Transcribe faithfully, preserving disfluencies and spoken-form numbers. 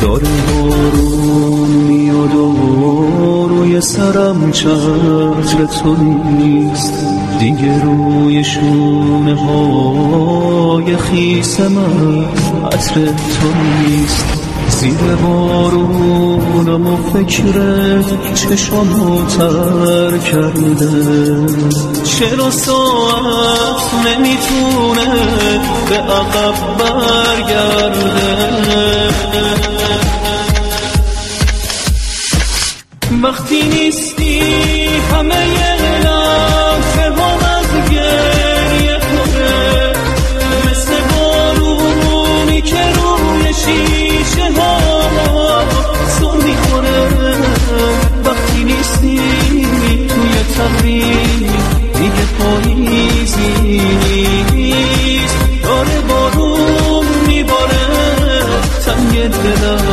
داره بارون میاد و روی سرم چتر تو نیست دیگه، روی شونه های خیس من عطر تو نیست. زیر بارونم و فکرت چشمو تر کرده، چرا ساعت نمیتونه به عقب برگرده؟ وقتی نیستی همه یه لحظه ها از گریه کنه، مثل بارونی که روی شیشه ها سر میخوره. وقتی نیستی توی تقریب دیگه پاییزی نیست، داره بارون میباره تنگ دلم